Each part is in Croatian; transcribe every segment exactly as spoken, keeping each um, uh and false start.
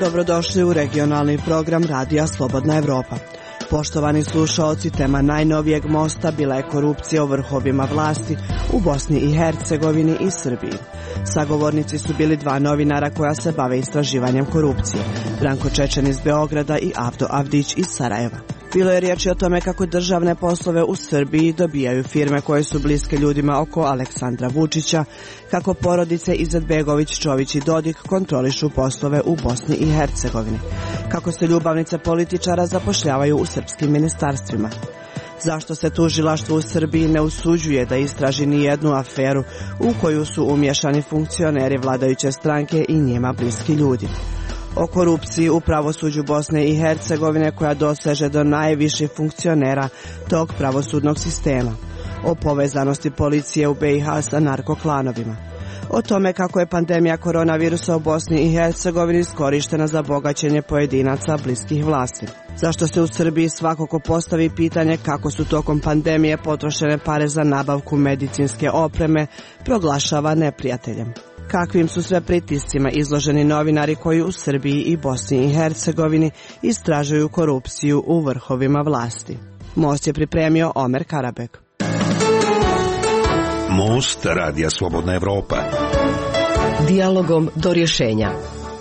Dobrodošli u regionalni program Radija Slobodna Evropa. Poštovani slušaoci, tema najnovijeg mosta bila je korupcija u vrhovima vlasti u Bosni i Hercegovini i Srbiji. Sagovornici su bili dva novinara koja se bave istraživanjem korupcije, Branko Čečen iz Beograda i Avdo Avdić iz Sarajeva. Bilo je riječi o tome kako državne poslove u Srbiji dobijaju firme koje su bliske ljudima oko Aleksandra Vučića, kako porodice Izetbegović, Čović i Dodik kontrolišu poslove u Bosni i Hercegovini, kako se ljubavnice političara zapošljavaju u srpskim ministarstvima. Zašto se tužilaštvo u Srbiji ne usuđuje da istraži ni jednu aferu u koju su umješani funkcioneri vladajuće stranke i njima bliski ljudi. O korupciji u pravosuđu Bosne i Hercegovine koja doseže do najviših funkcionera tog pravosudnog sistema. O povezanosti policije u be i ha sa narkoklanovima. O tome kako je pandemija koronavirusa u Bosni i Hercegovini iskorištena za bogaćenje pojedinaca bliskih vlasti. Zašto se u Srbiji svakako postavi pitanje kako su tokom pandemije potrošene pare za nabavku medicinske opreme proglašava neprijateljem. Kakvim su sve pritiscima izloženi novinari koji u Srbiji i Bosni i Hercegovini istražuju korupciju u vrhovima vlasti. Most je pripremio Omer Karabek. Most Radija Slobodna Evropa. Dijalogom do rješenja.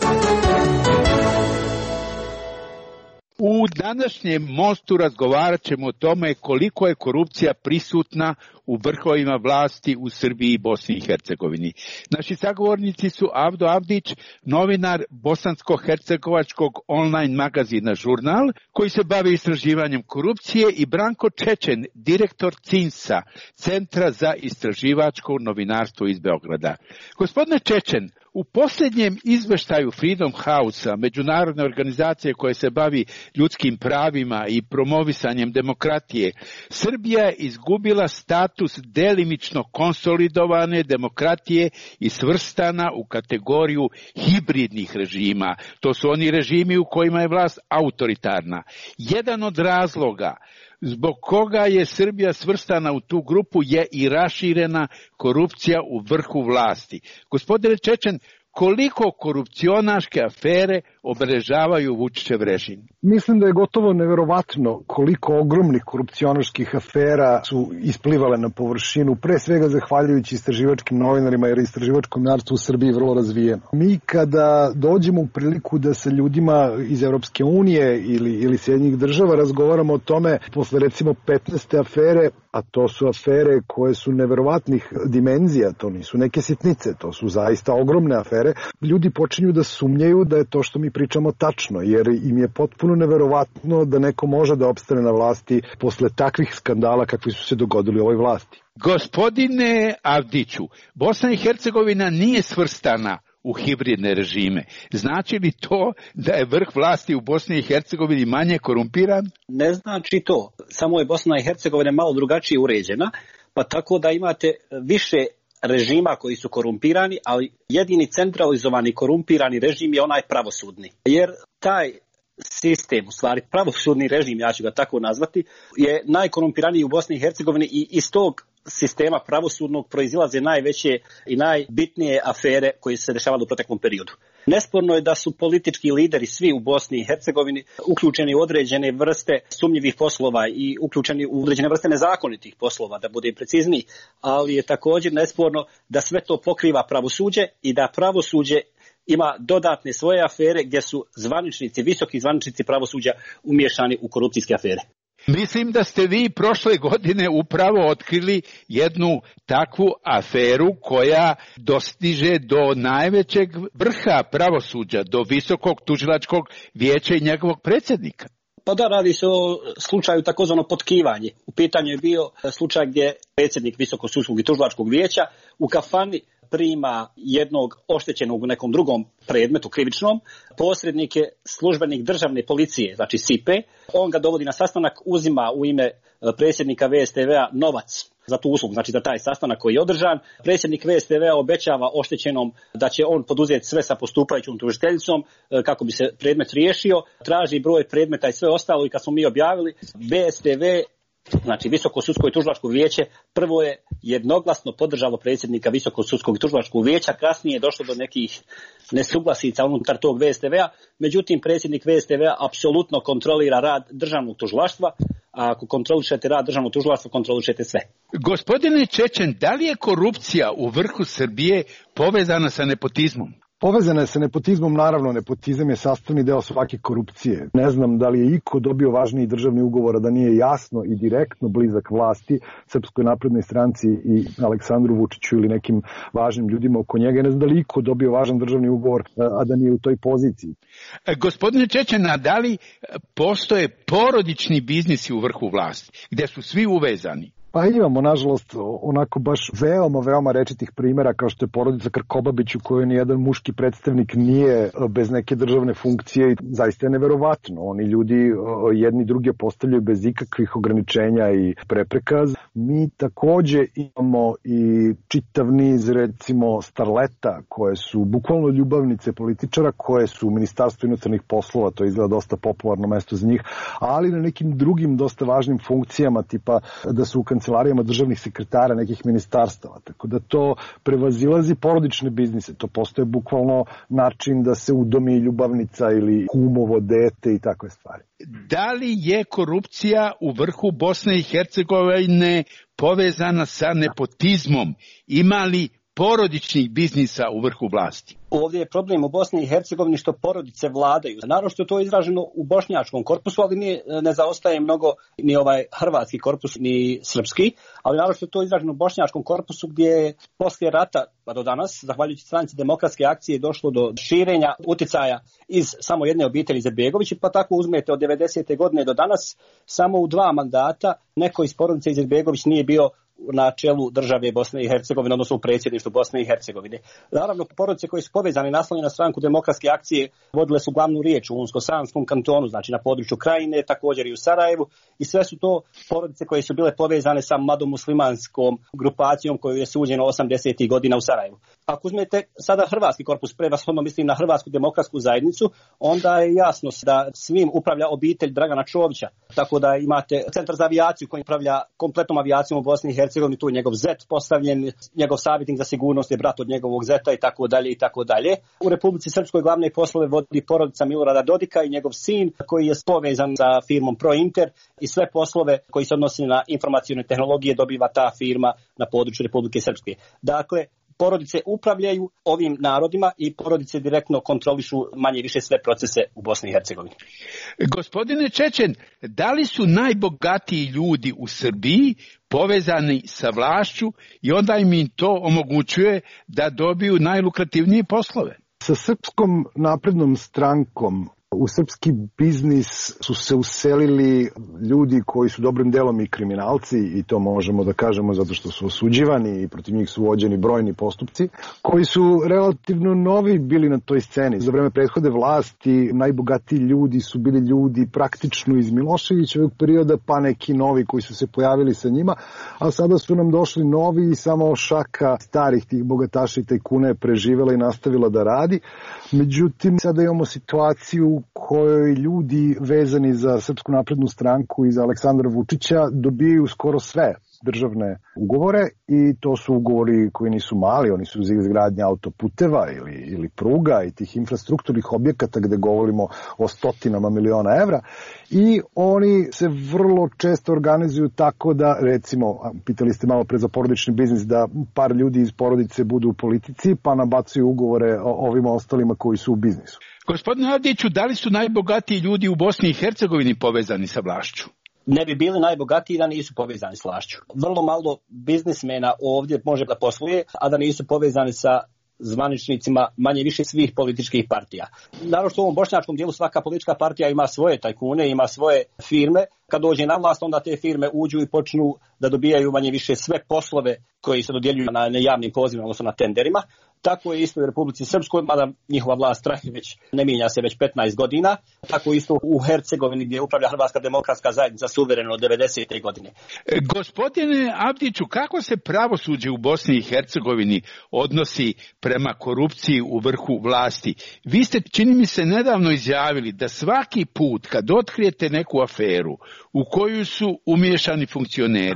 U današnjem mostu razgovarat ćemo o tome koliko je korupcija prisutna u vrhovima vlasti u Srbiji i Bosni i Hercegovini. Naši sagovornici su Avdo Avdić, novinar bosansko-hercegovačkog online magazina Žurnal, koji se bavi istraživanjem korupcije, i Branko Čečen, direktor cinsa, Centra za istraživačko novinarstvo iz Beograda. Gospodine Čečen, u posljednjem izveštaju Freedom House-a, međunarodne organizacije koje se bavi ljudskim pravima i promovisanjem demokratije, Srbija je izgubila status delimično konsolidovane demokratije i svrstana u kategoriju hibridnih režima. To su oni režimi u kojima je vlast autoritarna. Jedan od razloga zbog koga je Srbija svrstana u tu grupu je i raširena korupcija u vrhu vlasti. Gospodine Čečen, koliko korupcionaške afere obeležavaju Vučićev režim? Mislim da je gotovo neverovatno koliko ogromnih korupcionaških afera su isplivale na površinu, pre svega zahvaljujući istraživačkim novinarima, jer je istraživačko novinarstvo u Srbiji vrlo razvijeno. Mi kada dođemo u priliku da sa ljudima iz Evropske unije ili, ili Sjedinjenih država razgovaramo o tome, posle recimo petnaeste afere, a to su afere koje su neverovatnih dimenzija, to nisu neke sitnice, to su zaista ogromne afere, ljudi počinju da sumnjaju da je to što mi pričamo tačno, jer im je potpuno neverovatno da neko može da opstane na vlasti posle takvih skandala kakvi su se dogodili u ovoj vlasti. Gospodine Avdiću, Bosna i Hercegovina nije svrstana u hibridne režime. Znači li to da je vrh vlasti u Bosni i Hercegovini manje korumpiran? Ne znači to. Samo je Bosna i Hercegovina malo drugačije uređena, pa tako da imate više režima koji su korumpirani, ali jedini centralizovani korumpirani režim je onaj pravosudni. Jer taj sistem, u stvari pravosudni režim, ja ću ga tako nazvati, je najkorumpiraniji u Bosni i Hercegovini i iz tog sistema pravosudnog proizilaze najveće i najbitnije afere koje su se dešavale u proteklom periodu. Nesporno je da su politički lideri svi u Bosni i Hercegovini uključeni u određene vrste sumnjivih poslova i uključeni u određene vrste nezakonitih poslova, da budem precizniji, ali je također nesporno da sve to pokriva pravosuđe i da pravosuđe ima dodatne svoje afere gdje su zvaničnici, visoki zvaničnici pravosuđa umiješani u korupcijske afere. Mislim da ste vi prošle godine upravo otkrili jednu takvu aferu koja dostiže do najvećeg vrha pravosuđa, do Visokog tužilačkog vijeća i njegovog predsjednika. Pa da, radi se o slučaju takozvano potkivanje. U pitanju je bio slučaj gdje predsjednik Visokog sudskog i tužilačkog vijeća u kafani prima jednog oštećenog u nekom drugom predmetu krivičnom, posrednik je službenik državne policije, znači S I P E, on ga dovodi na sastanak, uzima u ime predsjednika V S T V-a novac za tu uslugu, znači za taj sastanak koji je održan. Predsjednik V S T V-a obećava oštećenom da će on poduzeti sve sa postupajućom tužiteljicom kako bi se predmet riješio, traži broj predmeta i sve ostalo, i kad smo mi objavili, V S T V, znači Visoko sudsko i tužilačko vijeće, prvo je jednoglasno podržalo predsjednika Visokog sudskog i tužilačkog vijeća. Kasnije je došlo do nekih nesuglasica unutar tog V S T V-a, međutim predsjednik V S T V-a apsolutno kontrolira rad državnog tužilaštva, a ako kontrolišete rad državnog tužilaštva, kontrolišete sve. Gospodine Čečen, da li je korupcija u vrhu Srbije povezana sa nepotizmom? Povezana je sa nepotizmom, naravno, nepotizam je sastavni deo svake korupcije. Ne znam da li je iko dobio važniji državni ugovor, a da nije jasno i direktno blizak vlasti, Srpskoj naprednoj stranci i Aleksandru Vučiću ili nekim važnim ljudima oko njega. Ne znam da li iko dobio važan državni ugovor, a da nije u toj poziciji. Gospodine Čečena, da li postoje porodični biznisi u vrhu vlasti, gde su svi uvezani? Pa imamo, nažalost, onako baš veoma, veoma rečitih primjera kao što je porodica Krkobabić u kojoj nijedan muški predstavnik nije bez neke državne funkcije i zaista je neverovatno. Oni ljudi jedni druge postavljaju bez ikakvih ograničenja i prepreka. Mi takođe imamo i čitav niz, recimo, starleta koje su bukvalno ljubavnice političara, koje su u Ministarstvu inostranih poslova, to je izgleda dosta popularno mesto za njih, ali na nekim drugim dosta važnim funkcijama, tipa da su u kancelarijama državnih sekretara nekih ministarstava, tako da to prevazilazi porodične biznise. To postoje bukvalno način da se udomi ljubavnica ili kumovo dete i takve stvari. Da li je korupcija u vrhu Bosne i Hercegovine povezana sa nepotizmom? Ima li porodičnih biznisa u vrhu vlasti? Ovdje je problem u Bosni i Hercegovini što porodice vladaju. Naravno što je to izraženo u bošnjačkom korpusu, ali nije, ne zaostaje mnogo ni ovaj hrvatski korpus, ni srpski, ali naravno što je to izraženo u bošnjačkom korpusu gdje je poslije rata pa do danas, zahvaljujući Stranci demokratske akcije, došlo do širenja uticaja iz samo jedne obitelji Izetbegović, pa tako uzmete od devedesete godine do danas, samo u dva mandata neko iz porodice Izetbegović nije bio na čelu države Bosne i Hercegovine, odnosno u predsjedništvu Bosne i Hercegovine. Naravno, porodice koje su povezane i naslonjene na Stranku demokratske akcije vodile su glavnu riječ u Unsko-Sanskom kantonu, znači na području Krajine, također i u Sarajevu, i sve su to porodice koje su bile povezane sa mladomuslimanskom grupacijom koju je suđeno osamdesetih godina u Sarajevu. Ako uzmete sada hrvatski korpus, prevashodno mislim na Hrvatsku demokratsku zajednicu, onda je jasno da svim upravlja obitelj Dragana Čovića, tako da imate Centar za avijaciju koji upravlja kompletnom avijacijom u Bosni i Hercegovini, tu je njegov zet postavljen, njegov savjetnik za sigurnost je brat od njegovog zeta i tako dalje i tako dalje. U Republici Srpskoj glavne poslove vodi porodica Milorada Dodika i njegov sin koji je povezan sa firmom Prointer i sve poslove koji se odnose na informacione tehnologije dobiva ta firma na području Republike Srpske. Dakle, porodice upravljaju ovim narodima i porodice direktno kontrolišu manje više sve procese u Bosni i Hercegovini. Gospodine Čečen, da li su najbogatiji ljudi u Srbiji povezani sa vlašću i onda im to omogućuje da dobiju najlukrativnije poslove? Sa Srpskom naprednom strankom u srpski biznis su se uselili ljudi koji su dobrim delom i kriminalci, i to možemo da kažemo zato što su osuđivani i protiv njih su vođeni brojni postupci, koji su relativno novi bili na toj sceni. Za vreme prethode vlasti najbogatiji ljudi su bili ljudi praktično iz Miloševićevog perioda, pa neki novi koji su se pojavili sa njima, a sada su nam došli novi i samo šaka starih tih bogataša i tajkuna je preživela i nastavila da radi. Međutim, sada imamo situaciju u kojoj ljudi vezani za Srpsku naprednu stranku i za Aleksandra Vučića dobijaju skoro sve državne ugovore, i to su ugovori koji nisu mali, oni su za izgradnje autoputeva ili, ili pruga i tih infrastrukturnih objekata gde govorimo o stotinama miliona evra, i oni se vrlo često organizuju tako da, recimo, pitali ste malo pre za porodični biznis, da par ljudi iz porodice budu u politici pa nabacuju ugovore o ovima ostalima koji su u biznisu. Gospodine Avdiću, da li su najbogatiji ljudi u Bosni i Hercegovini povezani sa vlašću? Ne bi bili najbogatiji da nisu povezani s vlašću. Vrlo malo biznismena ovdje može da posluje, a da nisu povezani sa zvaničnicima manje više svih političkih partija. Naravno što u ovom bošnjačkom dijelu svaka politička partija ima svoje tajkune, ima svoje firme. Kad dođe na vlast, onda te firme uđu i počnu da dobijaju manje više sve poslove koji se dodjeljuju na javnim pozivima, odnosno na tenderima. Tako je isto u Republici Srpskoj, mada njihova vlast traje već, ne mijenja se već petnaest godina. Tako isto u Hercegovini gdje upravlja Hrvatska demokratska zajednica suvereno od devedesete godine. E, gospodine Avdiću, kako se pravosuđe u Bosni i Hercegovini odnosi prema korupciji u vrhu vlasti? Vi ste, čini mi se, nedavno izjavili da svaki put kad otkrijete neku aferu u koju su umiješani funkcioneri,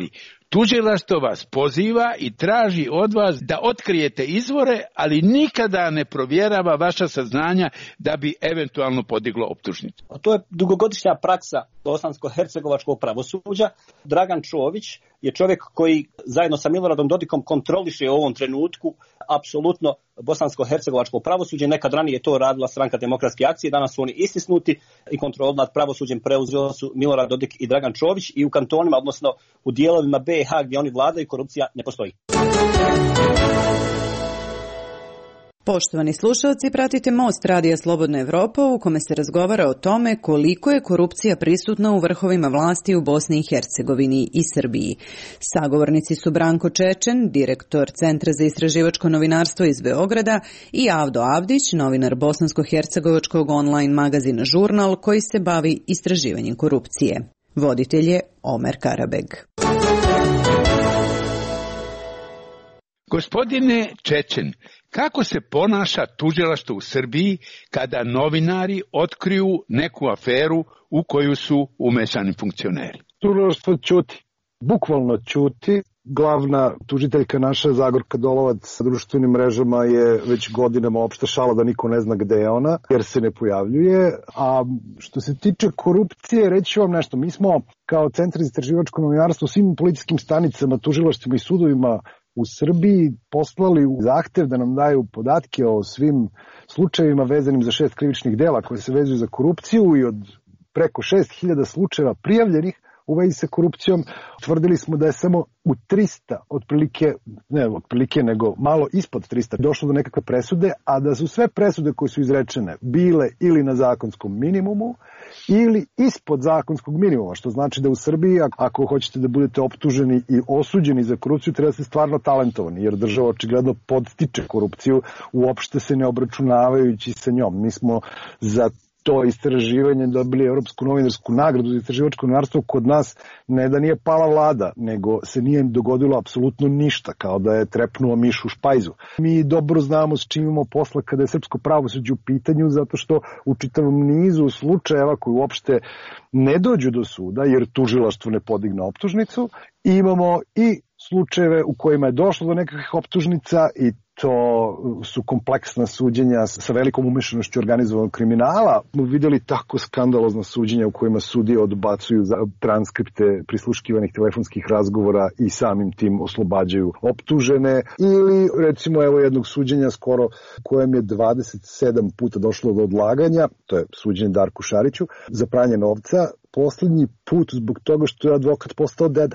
Tužilaštvo vas poziva i traži od vas da otkrijete izvore, ali nikada ne provjerava vaša saznanja da bi eventualno podiglo optužnicu. To je dugogodišnja praksa bosansko-hercegovačkog pravosuđa. Dragan Čović je čovjek koji zajedno sa Miloradom Dodikom kontroliše u ovom trenutku apsolutno bosansko-hercegovačko pravosuđe. Nekad ranije je to radila Stranka demokratske akcije, danas su oni istisnuti i kontrolu nad pravosuđem preuzeli su Milorad Dodik i Dragan Čović i u kantonima, odnosno u dijelovima B i H gdje oni vladaju, korupcija ne postoji. Poštovani slušalci, pratite Most Radija Slobodna Evropa u kome se razgovara o tome koliko je korupcija prisutna u vrhovima vlasti u Bosni i Hercegovini i Srbiji. Sagovornici su Branko Čečen, direktor Centra za istraživačko novinarstvo iz Beograda, i Avdo Avdić, novinar bosansko-hercegovačkog online magazina Žurnal koji se bavi istraživanjem korupcije. Voditelj je Omer Karabeg. Gospodine Čečen, kako se ponaša tužilaštvo u Srbiji kada novinari otkriju neku aferu u koju su umešani funkcioneri? Tužilaštvo ćuti, bukvalno ćuti. Glavna tužiteljka naša, Zagorka Dolovac, sa društvenim mrežama je već godinama opšta šala da niko ne zna gde je ona, jer se ne pojavljuje. A što se tiče korupcije, reći vam nešto. Mi smo kao Centar za istraživačko novinarstvo svim policijskim stanicama, tužilaštvima i sudovima u Srbiji poslali zahtev da nam daju podatke o svim slučajevima vezanim za šest krivičnih dela koje se vezuju za korupciju i od preko šest hiljada slučajeva prijavljenih u vezi sa korupcijom. Tvrdili smo da je samo u trista, otprilike, ne otprilike, nego malo ispod trista, došlo do nekakve presude, a da su sve presude koje su izrečene bile ili na zakonskom minimumu ili ispod zakonskog minimuma, što znači da u Srbiji, ako hoćete da budete optuženi i osuđeni za korupciju, treba ste stvarno talentovani, jer država očigledno podstiče korupciju, uopšte se ne obračunavajući sa njom. Mi smo za to istraživanje dobili Evropsku novinarsku nagradu za istraživačko novinarstvo. Kod nas ne da nije pala vlada, nego se nije dogodilo apsolutno ništa, kao da je trepnuo miš u špajzu. Mi dobro znamo s čim imamo posla kada je srpsko pravosuđe u pitanju, zato što u čitavom nizu slučajeva koji uopšte ne dođu do suda, jer tužilaštvo ne podigne optužnicu, imamo i slučajeve u kojima je došlo do nekakvih optužnica i to su kompleksna suđenja sa velikom umešanošću organizovanog kriminala. Smo videli tako skandalozna suđenja u kojima sudije odbacuju transkripte prisluškivanih telefonskih razgovora i samim tim oslobađaju optužene. Ili recimo evo jednog suđenja skoro kojem je dvadeset sedam puta došlo do odlaganja, to je suđenje Darku Šariću, za pranje novca, poslednji put zbog toga što je advokat postao deda.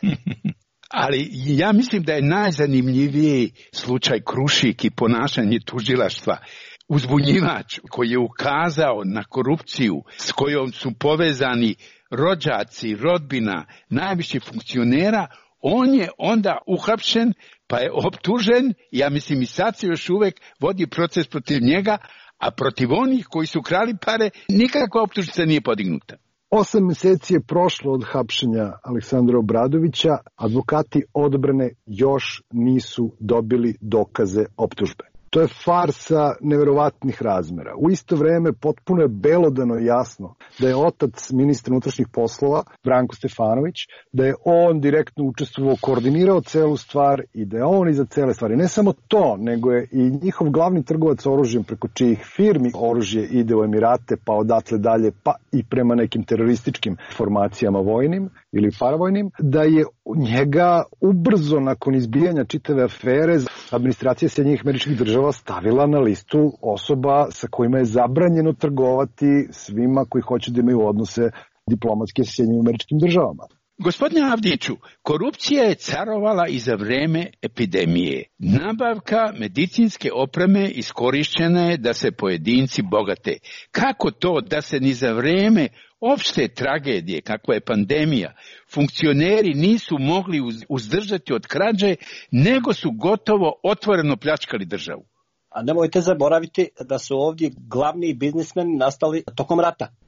Ali ja mislim da je najzanimljiviji slučaj Krušik i ponašanje tužilaštva. Uzbunjivač koji je ukazao na korupciju s kojom su povezani rođaci, rodbina, najviši funkcionera, on je onda uhapšen pa je optužen, ja mislim i sad se još uvek vodi proces protiv njega, a protiv onih koji su krali pare nikakva optužnica nije podignuta. Osam meseci je prošlo od hapšenja Aleksandra Obradovića, advokati odbrane još nisu dobili dokaze optužbe. To je farsa neverovatnih razmera. U isto vreme potpuno je belodano jasno da je otac ministra unutrašnjih poslova, Branko Stefanović, da je on direktno učestvovao, koordinirao celu stvar i da je on iza cele stvari. Ne samo to, nego je i njihov glavni trgovac oružjem preko čijih firmi oružje ide u Emirate, pa odatle dalje, pa i prema nekim terorističkim formacijama vojnim ili paravojnim, da je njega ubrzo nakon izbijanja čitave afere administracija Sjedinjenih Američkih Država stavila na listu osoba sa kojima je zabranjeno trgovati svima koji hoće da imaju odnose diplomatske sa Sjedinjenim Američkim Državama. Gospodine Avdiću, korupcija je carovala i za vreme epidemije. Nabavka medicinske opreme iskorišćena je da se pojedinci bogate. Kako to da se ni za vreme opšte tragedije, kakva je pandemija, funkcioneri nisu mogli uzdržati od krađe, nego su gotovo otvoreno pljačkali državu? A nemojte zaboraviti da su ovdje glavni biznismeni nastali tokom rata.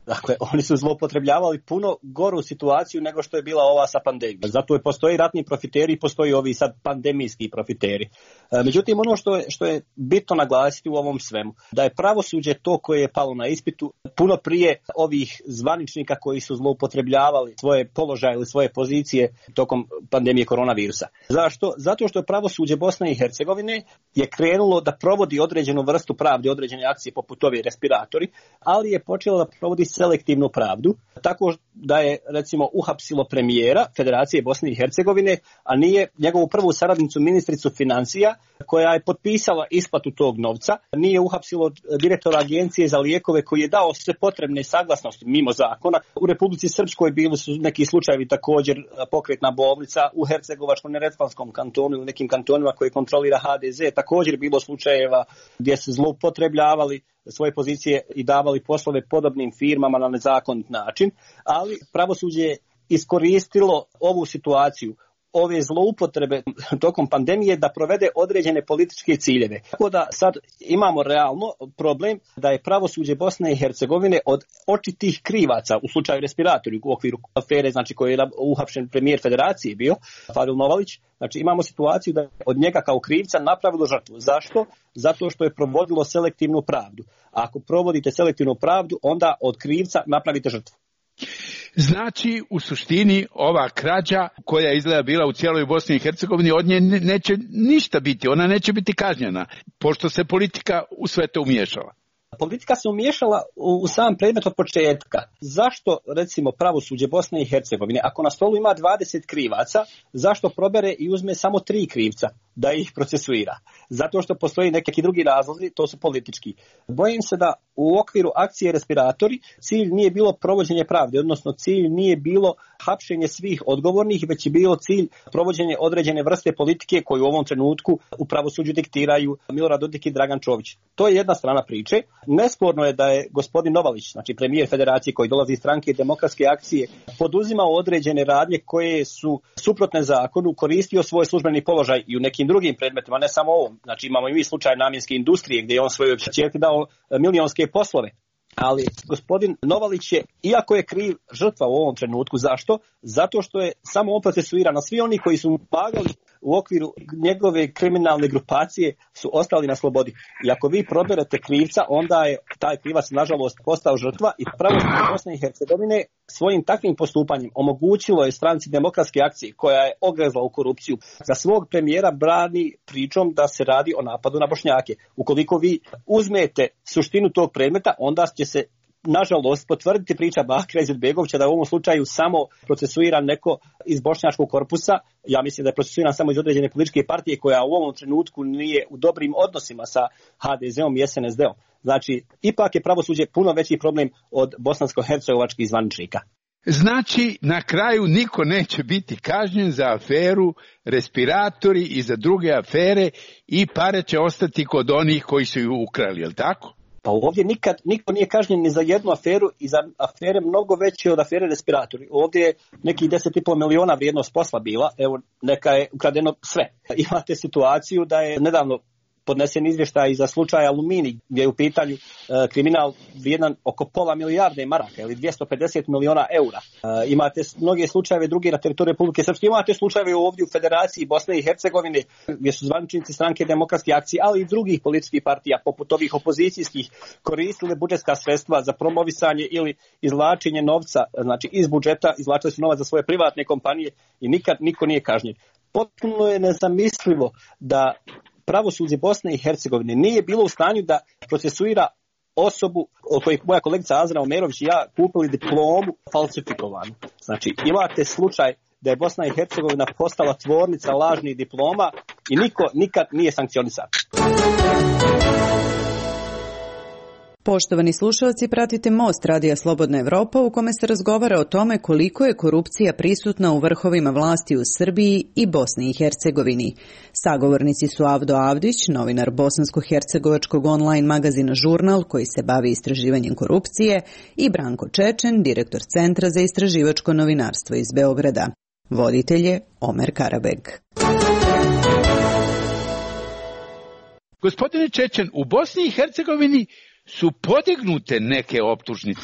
Dakle, oni su zloupotrebljavali puno goru situaciju nego što je bila ova sa pandemijom. Zato je postoji ratni profiteri i postoji ovi sad pandemijski profiteri. Međutim, ono što je, što je bitno naglasiti u ovom svemu, da je pravosuđe to koje je palo na ispitu puno prije ovih zvaničnika koji su zloupotrebljavali svoje položaje ili svoje pozicije tokom pandemije koronavirusa. Zašto? Zato što je pravosuđe Bosne i Hercegovine je krenulo da provodi određenu vrstu pravde, određene akcije poput ove respiratori, ali je počelo da provodi selektivnu pravdu, tako da je recimo uhapsilo premijera Federacije Bosne i Hercegovine, a nije njegovu prvu saradnicu ministricu financija koja je potpisala isplatu tog novca, nije uhapsilo direktora agencije za lijekove koji je dao sve potrebne saglasnosti mimo zakona. U Republici Srpskoj bili su neki slučajevi također pokretna bolnica, u Hercegovačko-neretvanskom kantonu ili nekim kantonima koje kontrolira H D Z također bilo slučajeva gdje se zloupotrebljavali svoje pozicije i davali poslove podobnim firmama na nezakonit način, ali pravosuđe je iskoristilo ovu situaciju, ove zloupotrebe tokom pandemije da provede određene političke ciljeve. Tako da sad imamo realno problem da je pravosuđe Bosne i Hercegovine od očitih krivaca u slučaju respiratori u okviru afere, znači koji je uhapšen premijer Federacije bio, Fadil Novalić, znači imamo situaciju da je od njega kao krivca napravilo žrtvu. Zašto? Zato što je provodilo selektivnu pravdu. A ako provodite selektivnu pravdu, onda od krivca napravite žrtvu. Znači, u suštini, ova krađa koja je izgleda bila u cijeloj Bosni i Hercegovini, od nje neće ništa biti, ona neće biti kažnjena, pošto se politika u sve to umiješala. Politika se umiješala u sam predmet od početka. Zašto, recimo, pravosuđe Bosne i Hercegovine, ako na stolu ima dvadeset krivaca, zašto probere i uzme samo tri krivca da ih procesuira? Zato što postoji neki drugi razlozi, to su politički. Bojim se da u okviru akcije respiratori cilj nije bilo provođenje pravde, odnosno cilj nije bilo hapšenje svih odgovornih, već je bilo cilj provođenje određene vrste politike koju u ovom trenutku u pravosuđu diktiraju Milorad Dodik i Dragan Čović. To je jedna strana priče. Nesporno je da je gospodin Novalić, znači premijer Federacije koji dolazi iz stranke Demokratske akcije, poduzimao određene radnje koje su suprotne zakonu, koristio svoj službeni položaj i u nekim drugim predmetima, ne samo ovom. Znači imamo i mi slučaj namjenske industrije gdje je on svojoj ćerki dao milionske poslove. Ali gospodin Novalić je, iako je kriv, žrtva u ovom trenutku. Zašto? Zato što je samo on procesuiran, a svi oni koji su mu pomagali u okviru njegove kriminalne grupacije su ostali na slobodi. I ako vi proberete krivca, onda je taj krivac nažalost postao žrtva i pravosuđe Bosne i Hercegovine svojim takvim postupanjem omogućilo je stranci Demokratske akcije koja je ogrezla u korupciju za svog premijera brani pričom da se radi o napadu na Bošnjake. Ukoliko vi uzmete suštinu tog predmeta, onda će se nažalost potvrditi priča Bakira Izetbegovića da je u ovom slučaju samo procesuiran neko iz bošnjačkog korpusa. Ja mislim da je procesuiran samo iz određene političke partije koja u ovom trenutku nije u dobrim odnosima sa H D Z-om i S N S D-om. Znači, ipak je pravosuđe puno veći problem od bosansko-hercegovačkih zvaničnika. Znači, na kraju niko neće biti kažnjen za aferu respiratori i za druge afere i pare će ostati kod onih koji su ju ukrali, je li tako? Pa ovdje nikad niko nije kažnjen ni za jednu aferu i za afere mnogo veće od afere respiratori. Ovdje je nekih deset i pol miliona vrijednost posla bila, evo neka je ukradeno sve. Imate situaciju da je nedavno podnesen izvještaj za slučaj Aluminij, gdje je u pitanju e, kriminal vrijedan oko pola milijarde maraka ili dvjesto pedeset miliona eura. E, imate mnoge slučajeve druge na teritoriju Republike Srpske, imate slučajeve ovdje u Federaciji Bosne i Hercegovine gdje su zvaničnici stranke Demokratske akcije, ali i drugih političkih partija poput ovih opozicijskih koristile budžetska sredstva za promovisanje ili izvlačenje novca, znači iz budžeta izvlačili su novac za svoje privatne kompanije i nikad niko nije kažnjen. Potpuno je nezamislivo da pravosuđe Bosne i Hercegovine nije bilo u stanju da procesuira osobu o kojoj moja kolegica Azra Omerović i ja kupili diplomu falsifikovanu. Znači, imate slučaj da je Bosna i Hercegovina postala tvornica lažnih diploma i niko nikad nije sankcionisan. Poštovani slušalci, pratite Most Radija Slobodna Evropa u kome se razgovara o tome koliko je korupcija prisutna u vrhovima vlasti u Srbiji i Bosni i Hercegovini. Sagovornici su Avdo Avdić, novinar bosansko-hercegovačkog online magazina Žurnal koji se bavi istraživanjem korupcije, i Branko Čečen, direktor Centra za istraživačko novinarstvo iz Beograda. Voditelj je Omer Karabeg. Gospodine Čečen, u Bosni i Hercegovini su podignute neke optužnice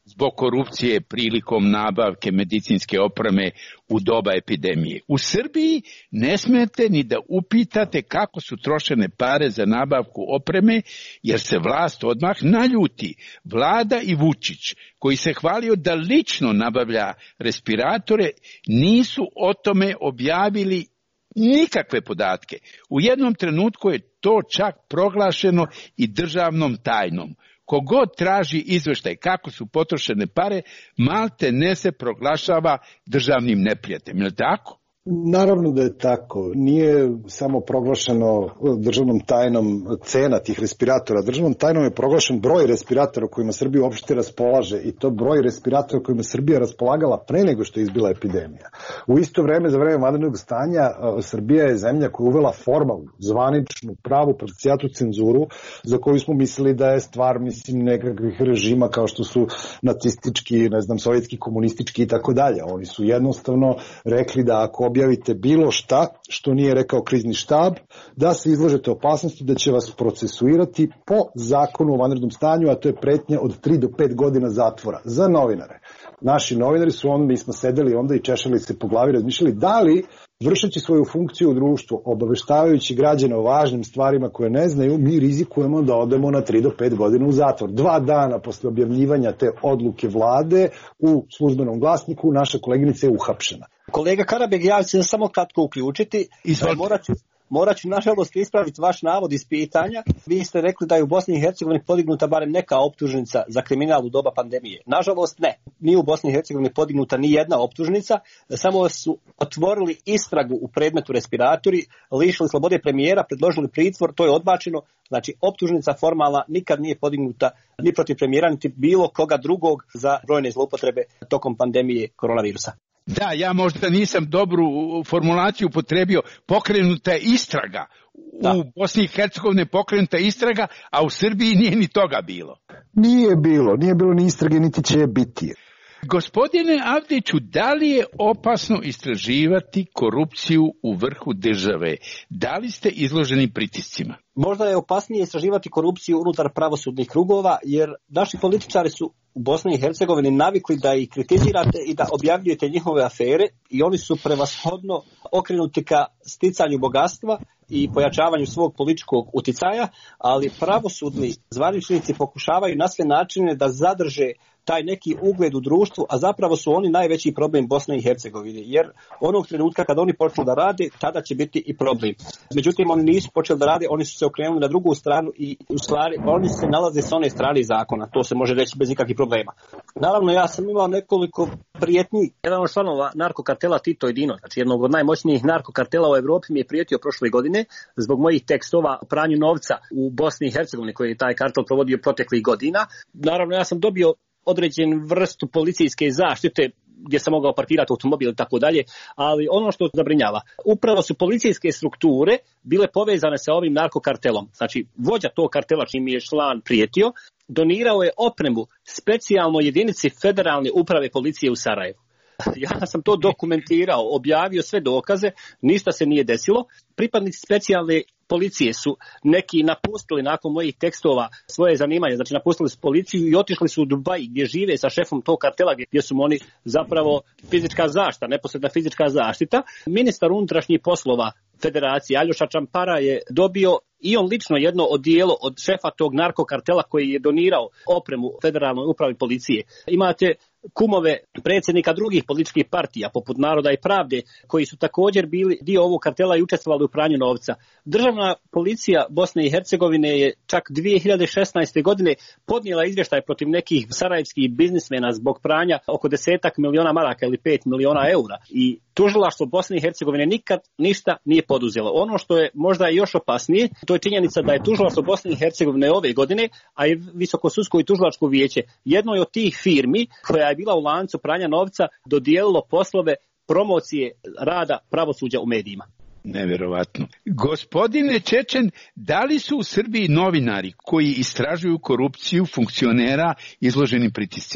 zbog korupcije prilikom nabavke medicinske opreme u doba epidemije. U Srbiji ne smete ni da upitate kako su trošene pare za nabavku opreme, jer se vlast odmah naljuti. Vlada i Vučić, koji se hvalio da lično nabavlja respiratore, nisu o tome objavili nikakve podatke. U jednom trenutku je to čak proglašeno i državnom tajnom. Kogod traži izveštaj kako su potrošene pare, malte ne se proglašava državnim neprijateljem. Je li tako? Naravno da je tako. Nije samo proglašeno državnom tajnom cena tih respiratora. Državnom tajnom je proglašen broj respiratora kojima Srbija uopšte raspolaže i to broj respiratora kojima Srbija raspolagala pre nego što je izbila epidemija. U isto vreme, za vreme vanrednog stanja, Srbija je zemlja koja je uvela formalnu, zvaničnu, pravu parcijatu cenzuru za koju smo mislili da je stvar, mislim, nekakvih režima kao što su nacistički, ne znam, sovjetski, komunistički i tako dalje. Oni su jednostavno rekli da ako objavite bilo šta što nije rekao krizni štab, da se izlažete opasnosti da će vas procesuirati po zakonu o vanrednom stanju, a to je pretnja od tri do pet godina zatvora za novinare. Naši novinari su onda, mi smo sedeli onda i češali se po glavi, razmišljali da li vršeći svoju funkciju u društvu, obaveštavajući građane o važnim stvarima koje ne znaju, mi rizikujemo da odemo na tri do pet godina u zatvor. Dva dana posle objavljivanja te odluke vlade u službenom glasniku naša koleginica je uhapšena. Kolega Karabeg, ja ću se samo kratko uključiti. Morat ću, morat ću nažalost ispraviti vaš navod iz pitanja. Vi ste rekli da je u Bosni i Hercegovini podignuta barem neka optužnica za kriminal u doba pandemije. Nažalost ne. Nije u Bosni i Hercegovini podignuta ni jedna optužnica. Samo su otvorili istragu u predmetu respiratori, lišili slobode premijera, predložili pritvor, to je odbačeno. Znači, optužnica formalna nikad nije podignuta ni protiv premijera, niti bilo koga drugog za brojne zloupotrebe tokom pandemije koronavirusa. Da, ja možda nisam dobru formulaciju upotrebio, pokrenuta je istraga. Da. U Bosni i Hercegovini je pokrenuta istraga, a u Srbiji nije ni toga bilo. Nije bilo, nije bilo ni istrage, niti će biti. Gospodine Avdiću, da li je opasno istraživati korupciju u vrhu države? Da li ste izloženi pritiscima? Možda je opasnije istraživati korupciju unutar pravosudnih krugova, jer naši političari su u Bosni i Hercegovini navikli da ih kritizirate i da objavljujete njihove afere i oni su prevashodno okrenuti ka sticanju bogatstva i pojačavanju svog političkog uticaja, ali pravosudni zvaničnici pokušavaju na sve načine da zadrže taj neki ugled u društvu, a zapravo su oni najveći problem Bosne i Hercegovine, jer onog trenutka kad oni počnu da rade, tada će biti i problem. Međutim, oni nisu počeli da rade, oni su se okrenuli na drugu stranu i u stvari oni se nalaze s one strane zakona, to se može reći bez nikakvih problema. Naravno, ja sam imao nekoliko prijetnji, jedan od članova narkokartela Tito Edino, znači jednog od najmoćnijih narkokartela u Evropi, mi je prijetio prošle godine zbog mojih tekstova o pranju novca u Bosni i Hercegovini koji je taj kartel provodio proteklih godina. Naravno, ja sam dobio određen vrstu policijske zaštite gdje sam mogao parkirati automobil i tako dalje, ali ono što zabrinjava, upravo su policijske strukture bile povezane sa ovim narkokartelom. Znači, vođa tog kartela čim je član prijetio, donirao je opremu specijalnoj jedinici Federalne uprave policije u Sarajevu. Ja sam to dokumentirao, objavio sve dokaze, ništa se nije desilo. Pripadnici specijalne policije su neki napustili nakon mojih tekstova svoje zanimanje, znači napustili su policiju i otišli su u Dubaj gdje žive sa šefom tog kartela gdje su oni zapravo fizička zaštita, neposredna fizička zaštita. Ministar unutrašnjih poslova Federacije Aljoša Čampara je dobio i on lično jedno odijelo od šefa tog narkokartela koji je donirao opremu Federalnoj upravi policije. Imate kumove predsjednika drugih političkih partija, poput Naroda i Pravde, koji su također bili dio ovog kartela i učestvovali u pranju novca. Državna policija Bosne i Hercegovine je čak dvije hiljade šesnaeste. godine podnijela izvještaj protiv nekih sarajevskih biznismena zbog pranja oko desetak miliona maraka ili pet miliona eura. I tužilaštvo Bosne i Hercegovine nikad ništa nije poduzelo. Ono što je možda još opasnije, to je činjenica da je tužilaštvo Bosne i Hercegovine ove godine, a i Visoko sudsko i tužilačko vijeće, jednoj od tih firmi koja je bila u lancu pranja novca dodijelilo poslove promocije rada pravosuđa u medijima. Nevjerovatno. Gospodine Čečen, da li su u Srbiji novinari koji istražuju korupciju funkcionera izloženi pritiscima?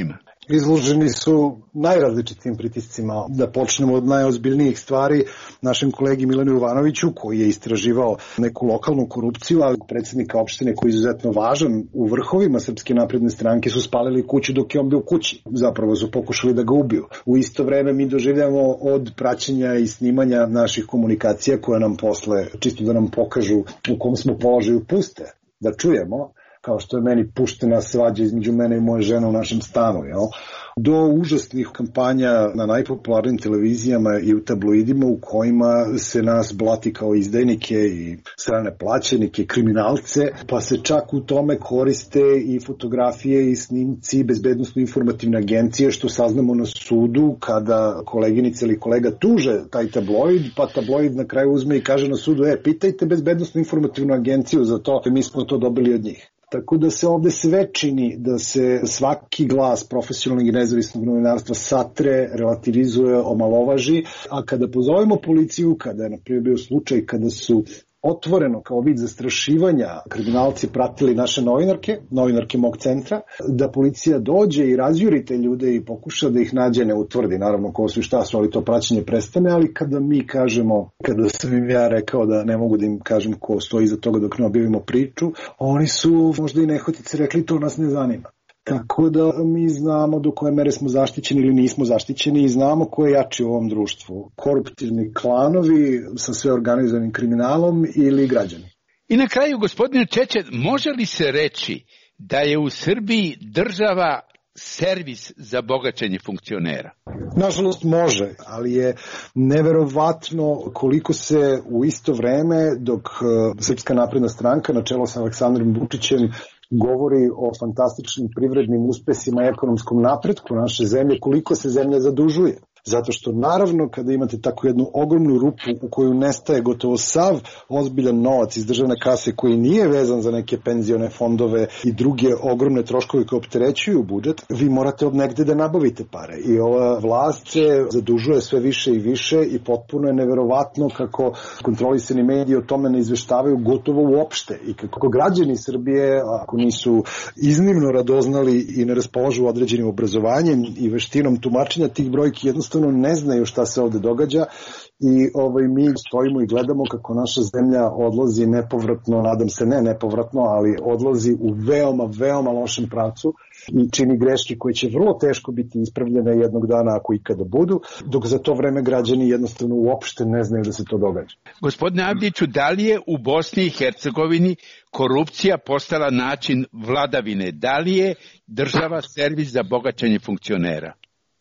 Izloženi su najrazličitim pritiscima. Da počnemo od najozbiljnijih stvari, našem kolegi Milanu Jovanoviću, koji je istraživao neku lokalnu korupciju, ali predsjednika opštine koji je izuzetno važan u vrhovima Srpske napredne stranke su spalili kuću dok je on bio u kući. Zapravo su pokušali da ga ubiju. U isto vreme mi doživljamo od praćenja i snimanja naših komunikacija koje nam posle, čisto da nam pokažu u kom smo položaju, puste, da čujemo, kao što je meni puštena svađa između mene i moje žene u našem stanu, jel? Do užasnih kampanja na najpopularnijim televizijama i u tabloidima u kojima se nas blati kao izdajnike i strane plaćenike, kriminalce, pa se čak u tome koriste i fotografije i snimci bezbednosno-informativne agencije, što saznamo na sudu kada koleginica ili kolega tuže taj tabloid, pa tabloid na kraju uzme i kaže na sudu, e, pitajte bezbednosno-informativnu agenciju za to, mi smo to dobili od njih. Tako da se ovde sve čini da se svaki glas profesionalnog i nezavisnog novinarstva satre, relativizuje, omalovaži, a kada pozovemo policiju, kada je na primjer bio slučaj kada su otvoreno kao vid zastrašivanja kriminalci pratili naše novinarke, novinarke mog centra, da policija dođe i razjuri te ljude i pokuša da ih nađe, ne utvrdi naravno ko su i šta su, ali to praćenje prestane, ali kada mi kažemo, kada sam im ja rekao da ne mogu da im kažem ko stoji iza toga dok ne objavimo priču, oni su možda i nehotice rekli to nas ne zanima. Tako da mi znamo do koje mere smo zaštićeni ili nismo zaštićeni i znamo ko je jači u ovom društvu. Koruptivni klanovi sa sve organizovanim kriminalom ili građani. I na kraju, gospodine Čečen, može li se reći da je u Srbiji država servis za bogaćenje funkcionera? Nažalost može, ali je neverovatno koliko se u isto vreme dok Srpska napredna stranka na čelu sa Aleksandrom Vučićem govori o fantastičnim privrednim uspesima i ekonomskom napretku naše zemlje, koliko se zemlja zadužuje. Zato što naravno kada imate tako jednu ogromnu rupu u koju nestaje gotovo sav ozbiljan novac iz državne kase koji nije vezan za neke penzione fondove i druge ogromne troškove koje opterećuju budžet, vi morate od negde da nabavite pare. I ova vlast se zadužuje sve više i više i potpuno je neverovatno kako kontrolisani mediji o tome ne izveštavaju gotovo uopšte i kako građani Srbije, ako nisu iznimno radoznali i ne raspolažu određenim obrazovanjem i veštinom tumačenja tih brojki, jednostavno ne znaju šta se ovde događa i ovaj, mi stojimo i gledamo kako naša zemlja odlazi nepovratno, nadam se ne nepovratno, ali odlazi u veoma, veoma lošem pravcu i čini greške koje će vrlo teško biti ispravljene jednog dana ako ikada budu, dok za to vreme građani jednostavno uopšte ne znaju da se to događa. Gospodine Avdiću, da li je u Bosni i Hercegovini korupcija postala način vladavine? Da li je država servis za bogaćenje funkcionera?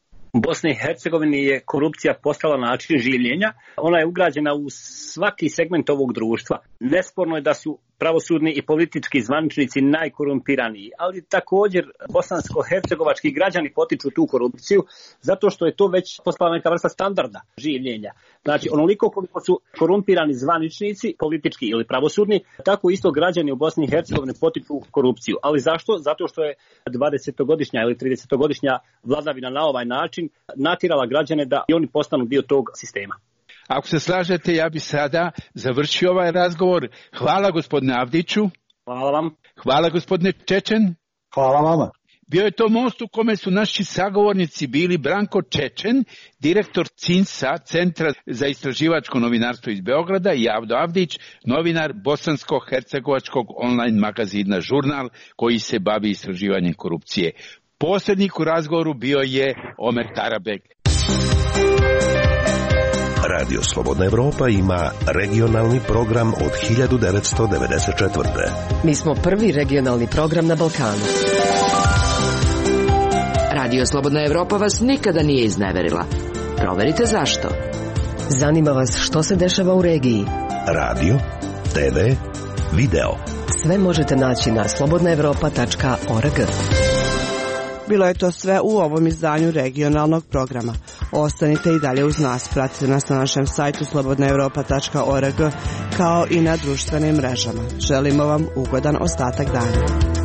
U Bosni i Hercegovini je korupcija postala način življenja. Ona je ugrađena u svaki segment ovog društva. Nesporno je da su pravosudni i politički zvaničnici najkorumpiraniji, ali također bosansko-hercegovački građani potiču tu korupciju zato što je to već postala neka vrsta standarda življenja. Znači, onoliko koliko su korumpirani zvaničnici, politički ili pravosudni, tako isto građani u Bosni i Hercegovini potiču korupciju. Ali zašto? Zato što je dvadesetogodišnja ili tridesetogodišnja vladavina na ovaj način natjerala građane da i oni postanu dio tog sistema. Ako se slažete, ja bi sada završio ovaj razgovor. Hvala gospodine Avdiću. Hvala vam. Hvala gospodine Čečen. Hvala vama. Bio je to most u kome su naši sagovornici bili Branko Čečen, direktor C I N S-a, Centra za istraživačko novinarstvo iz Beograda, i Avdo Avdić, novinar bosansko-hercegovačkog online magazina Žurnal, koji se bavi istraživanjem korupcije. Posrednik u razgovoru bio je Omer Tarabek. Radio Slobodna Evropa ima regionalni program od hiljadu devetsto devedeset četvrte. Mi smo prvi regionalni program na Balkanu. Radio Slobodna Evropa vas nikada nije izneverila. Proverite zašto. Zanima vas što se dešava u regiji. Radio, te ve, video. Sve možete naći na slobodna evropa tačka org. Bilo je to sve u ovom izdanju regionalnog programa. Ostanite i dalje uz nas, pratite nas na našem sajtu slobodna evropa tačka org kao i na društvenim mrežama. Želimo vam ugodan ostatak dana.